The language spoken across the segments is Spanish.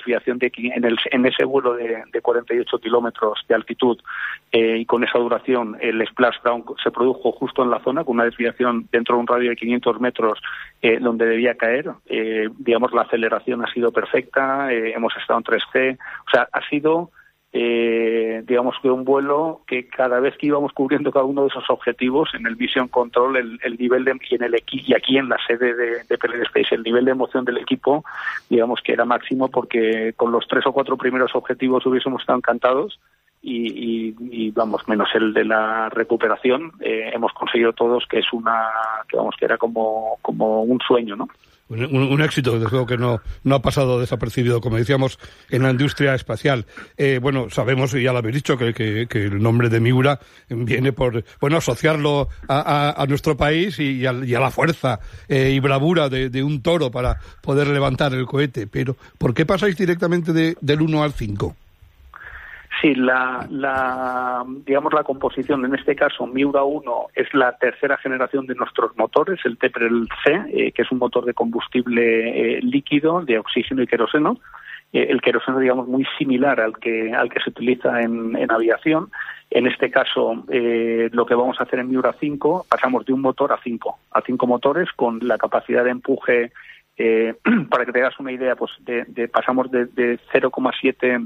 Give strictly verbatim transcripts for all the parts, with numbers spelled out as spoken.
desviación de en, el, en ese vuelo de, de cuarenta y ocho kilómetros de altitud eh, y con esa duración, el splashdown se produjo justo en la zona con una desviación dentro de un radio de quinientos metros eh, donde debía caer. Eh, digamos, la aceleración ha sido perfecta, eh, hemos estado en tres G, o sea, ha sido... Eh, digamos que un vuelo que cada vez que íbamos cubriendo cada uno de esos objetivos en el Mission Control, el, el nivel de y en el equi, y aquí en la sede de, de P L D Space, el nivel de emoción del equipo, digamos que era máximo, porque con los tres o cuatro primeros objetivos hubiésemos estado encantados y, y, y vamos, menos el de la recuperación, eh, hemos conseguido todos que es una, que vamos, que era como, como un sueño, ¿no? Un, un, un éxito, desde luego que no, no ha pasado desapercibido, como decíamos, en la industria espacial. Eh, bueno, sabemos, y ya lo habéis dicho, que, que, que el nombre de Miura viene por, bueno, asociarlo a, a, a nuestro país y a, y a la fuerza eh, y bravura de, de un toro para poder levantar el cohete. Pero, ¿por qué pasáis directamente de, del uno al cinco? Sí, la, la, digamos, la composición, en este caso, Miura uno es la tercera generación de nuestros motores, el Teprel C, eh, que es un motor de combustible eh, líquido, de oxígeno y queroseno. Eh, el queroseno, digamos, muy similar al que, al que se utiliza en, en aviación. En este caso, eh, lo que vamos a hacer en Miura cinco, pasamos de un motor a cinco, a cinco motores con la capacidad de empuje, eh, para que te hagas una idea, pues de, de pasamos de, de cero coma siete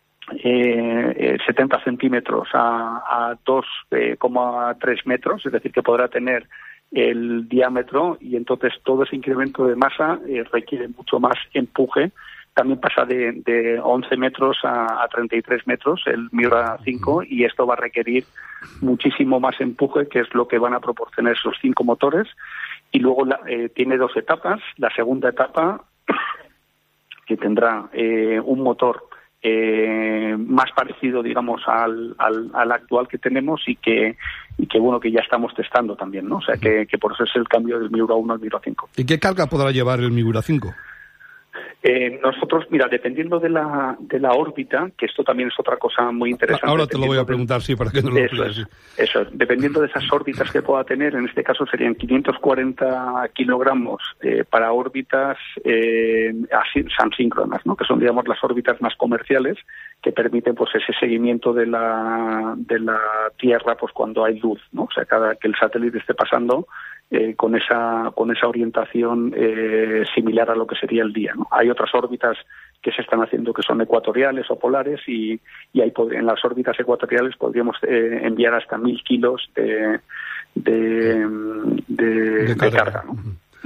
Eh, eh, setenta centímetros a, a dos coma tres metros, es decir, que podrá tener el diámetro, y entonces todo ese incremento de masa eh, requiere mucho más empuje. También pasa de, de once metros a, a treinta y tres metros el Miura cinco, y esto va a requerir muchísimo más empuje, que es lo que van a proporcionar esos cinco motores. Y luego la, eh, tiene dos etapas. La segunda etapa, que tendrá eh, un motor Eh, más parecido, digamos, al, al, al actual que tenemos y que y que bueno que ya estamos testando también, ¿no? O sea que, que por eso es el cambio del Miura uno al Miura cinco. ¿Y qué carga podrá llevar el Miura cinco? Eh, nosotros, mira, dependiendo de la de la órbita, que esto también es otra cosa muy interesante. Ahora te lo voy a preguntar, de, sí, para que no lo eso es, eso es, dependiendo de esas órbitas que pueda tener, en este caso serían quinientos cuarenta kilogramos eh, para órbitas eh, asíncronas, ¿no? Que son, digamos, las órbitas más comerciales, que permiten pues ese seguimiento de la de la Tierra pues cuando hay luz, ¿no? O sea, cada que el satélite esté pasando Eh, con esa con esa orientación eh, similar a lo que sería el día, ¿no? Hay otras órbitas que se están haciendo que son ecuatoriales o polares, y, y hay, en las órbitas ecuatoriales podríamos eh, enviar hasta mil kilos de de, de, de carga, de carga, ¿no?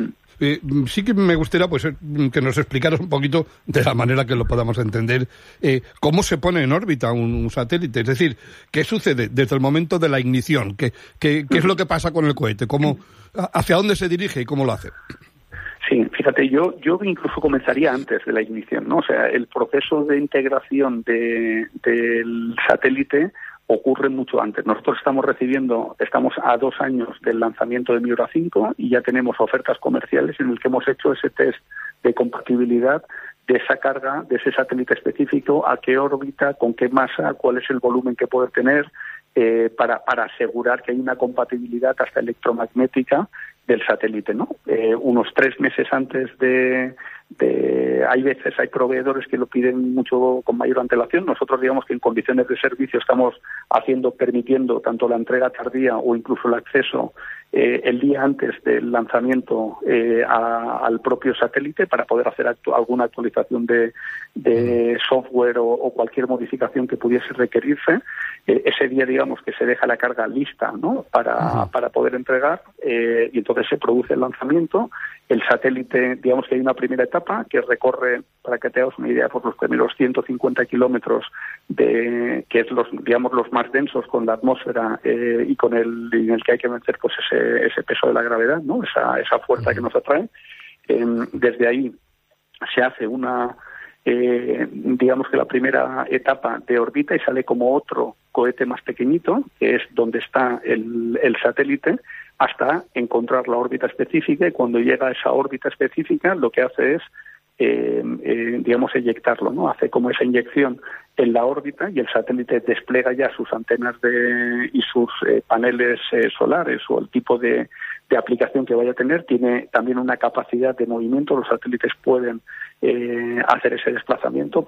Eh, sí que me gustaría pues que nos explicaras un poquito, de la manera que lo podamos entender, eh, cómo se pone en órbita un, un satélite. Es decir, ¿qué sucede desde el momento de la ignición? ¿Qué, qué, qué es lo que pasa con el cohete? ¿Cómo, hacia dónde se dirige y cómo lo hace? Sí, fíjate, yo yo incluso comenzaría antes de la ignición, ¿no? O sea, el proceso de integración de, del satélite ocurre mucho antes. Nosotros estamos recibiendo, estamos a dos años del lanzamiento de Miura cinco y ya tenemos ofertas comerciales en el que hemos hecho ese test de compatibilidad de esa carga, de ese satélite específico, a qué órbita, con qué masa, cuál es el volumen que puede tener, eh, para, para asegurar que hay una compatibilidad hasta electromagnética del satélite, ¿no? Eh, unos tres meses antes de, de... Hay veces, hay proveedores que lo piden mucho con mayor antelación. Nosotros, digamos que en condiciones de servicio estamos haciendo, permitiendo tanto la entrega tardía o incluso el acceso eh, el día antes del lanzamiento eh, a, al propio satélite, para poder hacer actu- alguna actualización de, de software o, o cualquier modificación que pudiese requerirse. Eh, ese día, digamos, que se deja la carga lista, ¿no? Para, uh-huh. para poder entregar, eh, y entonces se produce el lanzamiento. El satélite, digamos que hay una primera etapa que recorre, para que te hagas una idea, por los primeros ciento cincuenta kilómetros, de, que es los, digamos, los más densos con la atmósfera eh, y con el, en el que hay que vencer pues ese, ese peso de la gravedad, ¿no? Esa, esa fuerza que nos atrae. Eh, desde ahí se hace una, eh, digamos que la primera etapa de órbita, y sale como otro cohete más pequeñito, que es donde está el, el satélite, hasta encontrar la órbita específica, y cuando llega a esa órbita específica lo que hace es, eh, eh, digamos, eyectarlo, ¿no? Hace como esa inyección en la órbita y el satélite despliega ya sus antenas de, y sus eh, paneles eh, solares, o el tipo de, de aplicación que vaya a tener. Tiene también una capacidad de movimiento, los satélites pueden eh, hacer ese desplazamiento.